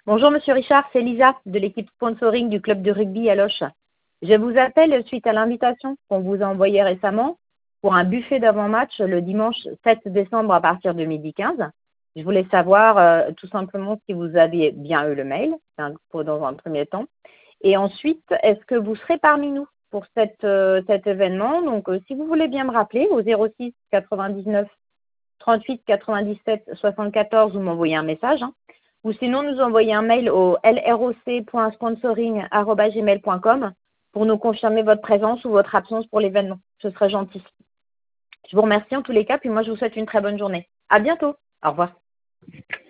Bonjour Monsieur Richard, c'est Lisa de l'équipe sponsoring du club de rugby à Loches. Je vous appelle suite à l'invitation qu'on vous a envoyée récemment pour un buffet d'avant-match le dimanche 7 décembre à partir de 12h15. Je voulais savoir tout simplement si vous aviez bien eu le mail, dans un premier temps. Et ensuite, est-ce que vous serez parmi nous pour cet événement? Donc, si vous voulez bien me rappeler au 06 99 38 97 74 ou m'envoyer un message. Ou sinon, nous envoyer un mail au lroc.sponsoring@gmail.com pour nous confirmer votre présence ou votre absence pour l'événement. Ce serait gentil. Je vous remercie en tous les cas, puis moi, je vous souhaite une très bonne journée. À bientôt. Au revoir.